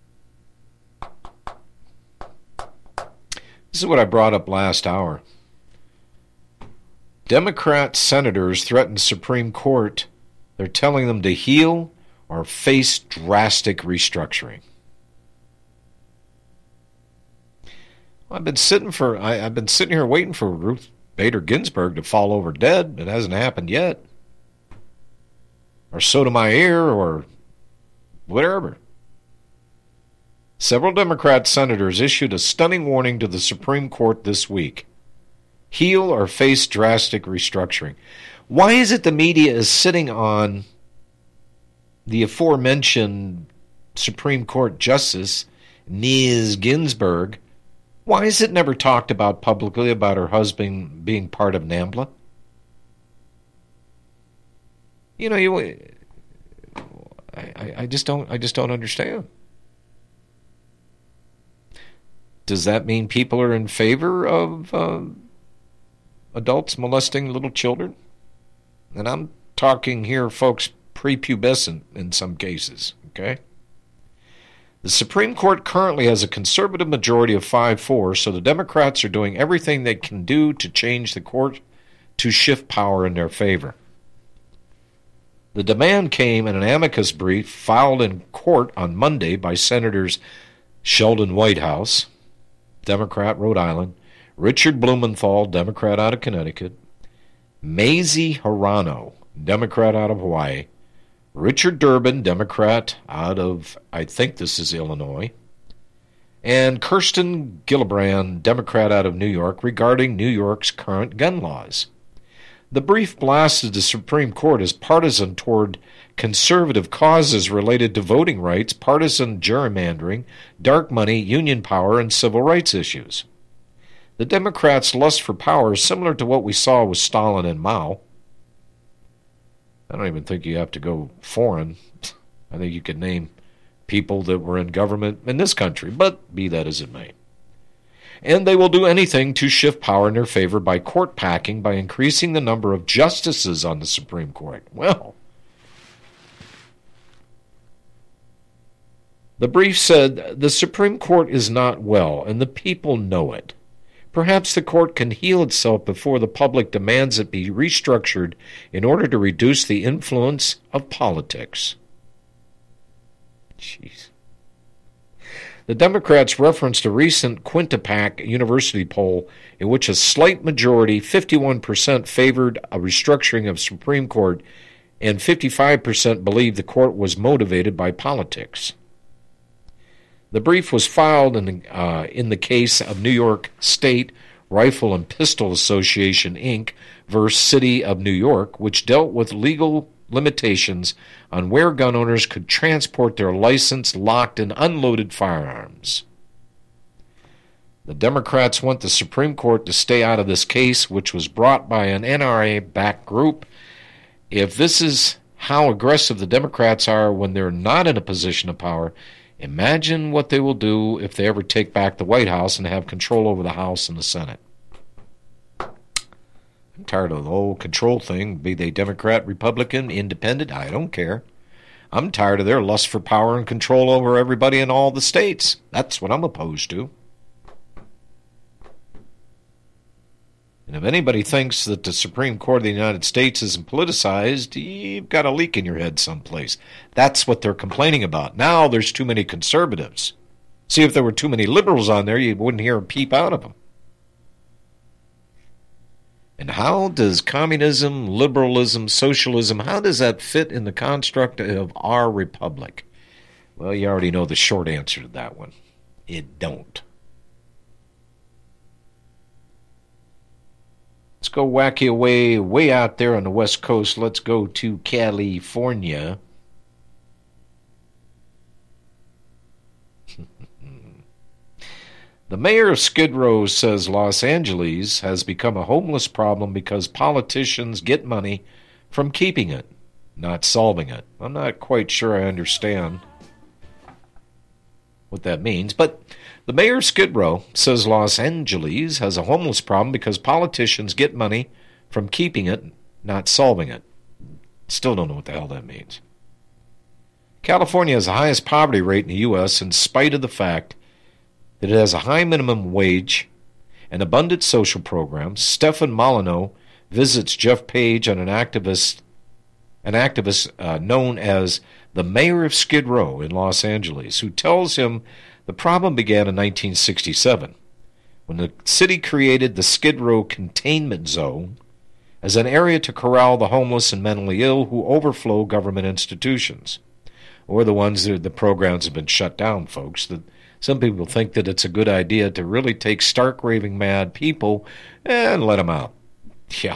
This is what I brought up last hour. Democrat senators threaten Supreme Court. They're telling them to heal or face drastic restructuring. I've been sitting for I, I've been sitting here waiting for Ruth Bader Ginsburg to fall over dead. It hasn't happened yet. Or Sotomayor or whatever. Several Democrat senators issued a stunning warning to the Supreme Court this week. Heal or face drastic restructuring. Why is it the media is sitting on the aforementioned Supreme Court Justice, Miz Ginsburg? Why is it never talked about publicly about her husband being part of NAMBLA? You know, you, I, I just don't, I just don't understand. Does that mean people are in favor of uh, adults molesting little children? And I'm talking here, folks, prepubescent in some cases, okay? The Supreme Court currently has a conservative majority of five four, so the Democrats are doing everything they can do to change the court to shift power in their favor. The demand came in an amicus brief filed in court on Monday by Senators Sheldon Whitehouse, Democrat, Rhode Island, Richard Blumenthal, Democrat out of Connecticut, Mazie Hirono, Democrat out of Hawaii, Richard Durbin, Democrat out of, I think this is Illinois, and Kirsten Gillibrand, Democrat out of New York, regarding New York's current gun laws. The brief blasted the Supreme Court as partisan toward conservative causes related to voting rights, partisan gerrymandering, dark money, union power, and civil rights issues. The Democrats' lust for power is similar to what we saw with Stalin and Mao. I don't even think you have to go foreign. I think you could name people that were in government in this country, but be that as it may. And they will do anything to shift power in their favor by court packing, by increasing the number of justices on the Supreme Court. Well, the brief said the Supreme Court is not well, and the people know it. Perhaps the court can heal itself before the public demands it be restructured in order to reduce the influence of politics. Jeez. The Democrats referenced a recent Quinnipiac University poll in which a slight majority, fifty-one percent, favored a restructuring of Supreme Court and fifty-five percent believed the court was motivated by politics. The brief was filed in the, uh, in the case of New York State Rifle and Pistol Association, Incorporated versus City of New York, which dealt with legal limitations on where gun owners could transport their licensed, locked, and unloaded firearms. The Democrats want the Supreme Court to stay out of this case, which was brought by an N R A-backed group. If this is how aggressive the Democrats are when they're not in a position of power, imagine what they will do if they ever take back the White House and have control over the House and the Senate. I'm tired of the whole control thing, be they Democrat, Republican, Independent, I don't care. I'm tired of their lust for power and control over everybody in all the states. That's what I'm opposed to. And if anybody thinks that the Supreme Court of the United States isn't politicized, you've got a leak in your head someplace. That's what they're complaining about. Now there's too many conservatives. See, if there were too many liberals on there, you wouldn't hear a peep out of them. And how does communism, liberalism, socialism, how does that fit in the construct of our republic? Well, you already know the short answer to that one. It don't. Let's go wacky away, way out there on the West Coast. Let's go to California. The mayor of Skid Row says Los Angeles has become a homeless problem because politicians get money from keeping it, not solving it. I'm not quite sure I understand what that means, but the mayor of Skid Row says Los Angeles has a homeless problem because politicians get money from keeping it, not solving it. Still don't know what the hell that means. California has the highest poverty rate in the U S in spite of the fact that it has a high minimum wage and abundant social programs. Stefan Molyneux visits Jeff Page, on an activist, an activist uh, known as the mayor of Skid Row in Los Angeles, who tells him the problem began in nineteen sixty-seven, when the city created the Skid Row Containment Zone as an area to corral the homeless and mentally ill who overflow government institutions, or the ones that the programs have been shut down, folks. The, Some people think that it's a good idea to really take stark raving mad people and let them out. Yeah.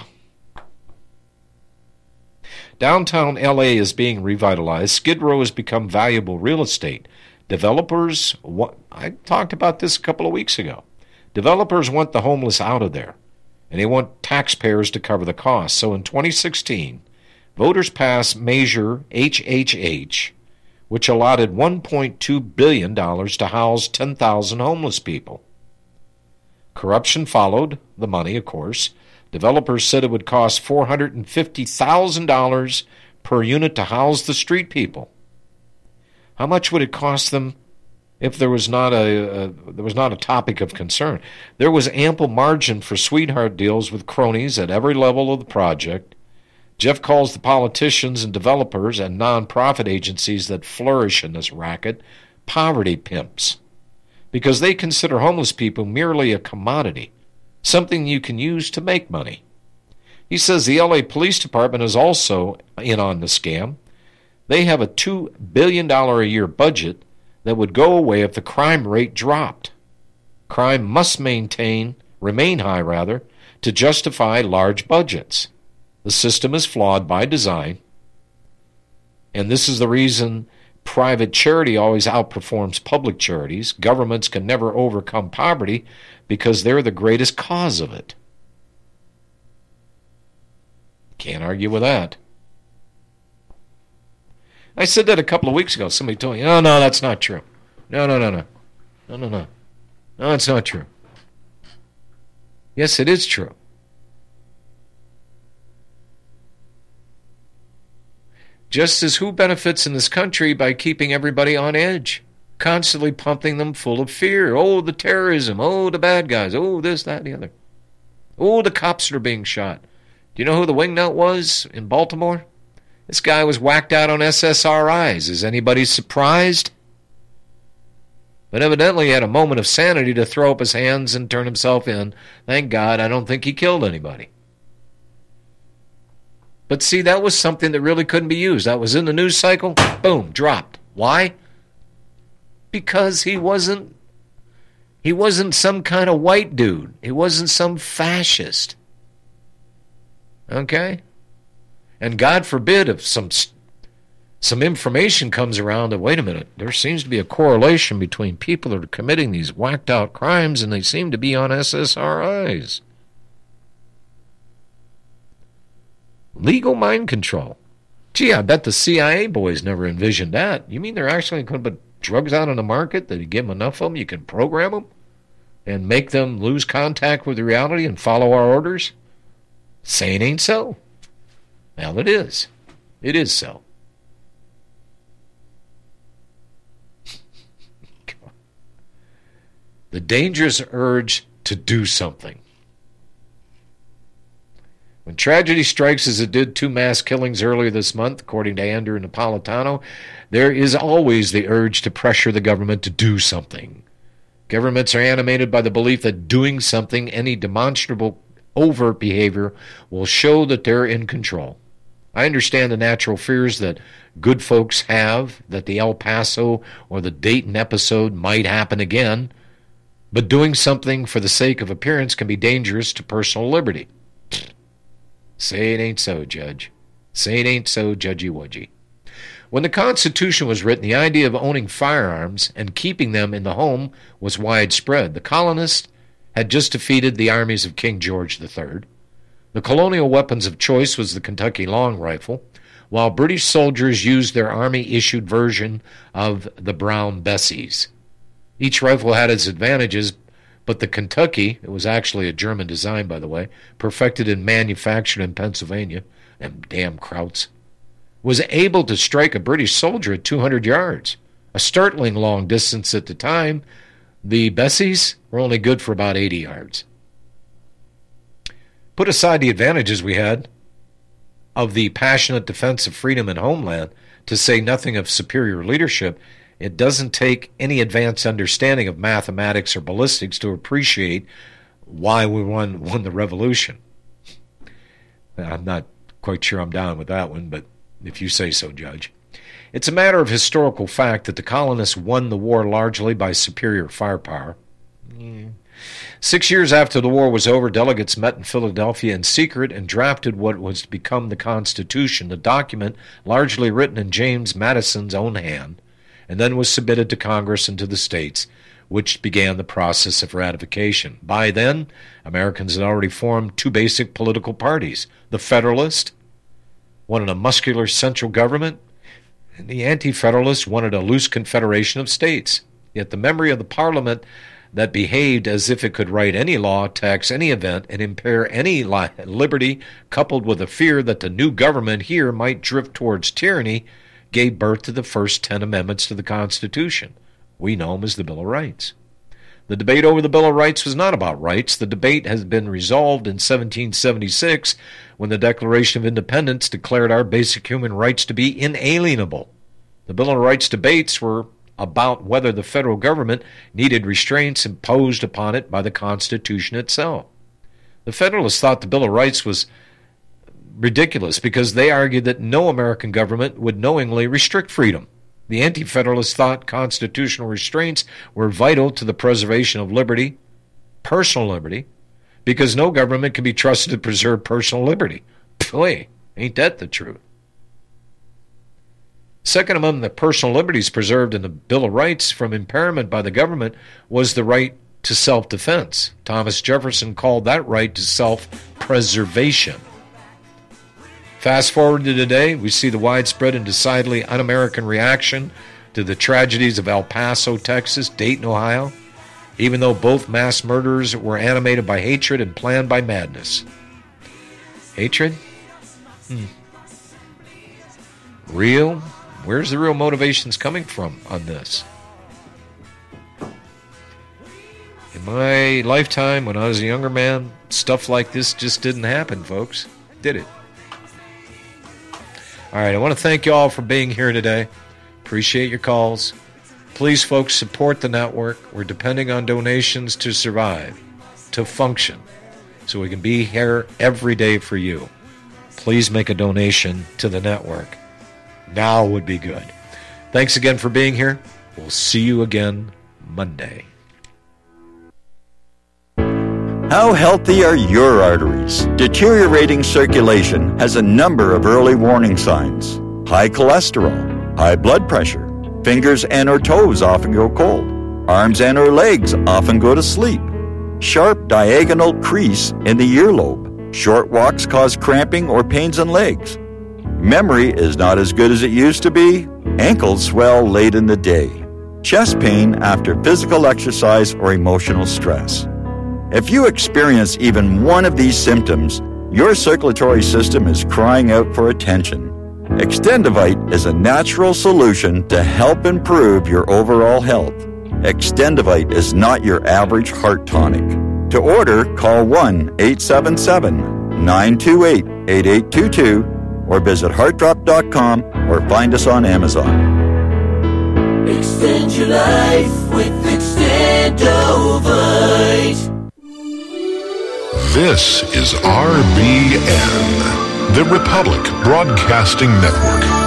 Downtown L A is being revitalized. Skid Row has become valuable real estate. Developers, want, I talked about this a couple of weeks ago. Developers want the homeless out of there, and they want taxpayers to cover the cost. So in twenty sixteen, voters passed Measure H H H, which allotted one point two billion dollars to house ten thousand homeless people. Corruption followed the money, of course. Developers said it would cost four hundred fifty thousand dollars per unit to house the street people. How much would it cost them if there was not a, a there was not a topic of concern? There was ample margin for sweetheart deals with cronies at every level of the project. Jeff calls the politicians and developers and nonprofit agencies that flourish in this racket poverty pimps, because they consider homeless people merely a commodity, something you can use to make money. He says the L A Police Department is also in on the scam. They have a two billion dollars a year budget that would go away if the crime rate dropped. Crime must maintain, remain high rather, to justify large budgets. The system is flawed by design, and this is the reason private charity always outperforms public charities. Governments can never overcome poverty because they're the greatest cause of it. Can't argue with that. I said that a couple of weeks ago. Somebody told me, oh, no, that's not true. No, no, no, no. No, no, no. No, it's not true. Yes, it is true. Just as who benefits in this country by keeping everybody on edge, constantly pumping them full of fear. Oh, the terrorism. Oh, the bad guys. Oh, this, that, and the other. Oh, the cops that are being shot. Do you know who the wingnut was in Baltimore? This guy was whacked out on S S R Is. Is anybody surprised? But evidently he had a moment of sanity to throw up his hands and turn himself in. Thank God, I don't think he killed anybody. But see, that was something that really couldn't be used. That was in the news cycle. Boom, dropped. Why? Because he wasn't he wasn't some kind of white dude. He wasn't some fascist. Okay? And God forbid if some some information comes around that, wait a minute, there seems to be a correlation between people that are committing these whacked out crimes and they seem to be on S S R Is. Legal mind control. Gee, I bet the C I A boys never envisioned that. You mean they're actually going to put drugs out on the market that you give them enough of them, you can program them and make them lose contact with reality and follow our orders? Saying ain't so. Well, it is. It is so. The dangerous urge to do something. When tragedy strikes as it did two mass killings earlier this month, according to Andrew Napolitano, there is always the urge to pressure the government to do something. Governments are animated by the belief that doing something, any demonstrable overt behavior will show that they're in control. I understand the natural fears that good folks have that the El Paso or the Dayton episode might happen again, but doing something for the sake of appearance can be dangerous to personal liberty. Say it ain't so, Judge. Say it ain't so, Judgy Wudgy. When the Constitution was written, the idea of owning firearms and keeping them in the home was widespread. The colonists had just defeated the armies of King George the Third. The colonial weapons of choice was the Kentucky long rifle, while British soldiers used their army-issued version of the Brown Bessies. Each rifle had its advantages, but the Kentucky, it was actually a German design, by the way, perfected and manufactured in Pennsylvania, and damn Krauts, was able to strike a British soldier at two hundred yards, a startling long distance at the time. The Bessies were only good for about eighty yards. Put aside the advantages we had of the passionate defense of freedom and homeland, to say nothing of superior leadership, it doesn't take any advanced understanding of mathematics or ballistics to appreciate why we won, won the revolution. I'm not quite sure I'm down with that one, but if you say so, Judge. It's a matter of historical fact that the colonists won the war largely by superior firepower. Mm. Six years after the war was over, delegates met in Philadelphia in secret and drafted what was to become the Constitution, the document largely written in James Madison's own hand, and then was submitted to Congress and to the states, which began the process of ratification. By then, Americans had already formed two basic political parties: the Federalist wanted a muscular central government, and the Anti-Federalists wanted a loose confederation of states. Yet the memory of the Parliament that behaved as if it could write any law, tax any event, and impair any li- liberty, coupled with a fear that the new government here might drift towards tyranny, gave birth to the first ten amendments to the Constitution. We know them as the Bill of Rights. The debate over the Bill of Rights was not about rights. The debate has been resolved in seventeen seventy-six when the Declaration of Independence declared our basic human rights to be inalienable. The Bill of Rights debates were about whether the federal government needed restraints imposed upon it by the Constitution itself. The Federalists thought the Bill of Rights was ridiculous because they argued that no American government would knowingly restrict freedom. The Anti-Federalists thought constitutional restraints were vital to the preservation of liberty, personal liberty, because no government can be trusted to preserve personal liberty. Boy, ain't that the truth? Second among the personal liberties preserved in the Bill of Rights from impairment by the government was the right to self-defense. Thomas Jefferson called that right to self-preservation. Fast forward to today, we see the widespread and decidedly un-American reaction to the tragedies of El Paso, Texas, Dayton, Ohio, even though both mass murders were animated by hatred and planned by madness. Hatred? Hmm. Real? Where's the real motivations coming from on this? In my lifetime, when I was a younger man, stuff like this just didn't happen, folks. Did it? All right, I want to thank you all for being here today. Appreciate your calls. Please, folks, support the network. We're depending on donations to survive, to function, so we can be here every day for you. Please make a donation to the network. Now would be good. Thanks again for being here. We'll see you again Monday. How healthy are your arteries? Deteriorating circulation has a number of early warning signs. High cholesterol, high blood pressure, fingers and or toes often go cold, arms and or legs often go to sleep, sharp diagonal crease in the earlobe, short walks cause cramping or pains in legs, memory is not as good as it used to be, ankles swell late in the day, chest pain after physical exercise or emotional stress. If you experience even one of these symptoms, your circulatory system is crying out for attention. Extendivite is a natural solution to help improve your overall health. Extendivite is not your average heart tonic. To order, call one eight seven seven, nine two eight, eight eight two two or visit heart drop dot com or find us on Amazon. Extend your life with Extendovite. This is R B N, the Republic Broadcasting Network.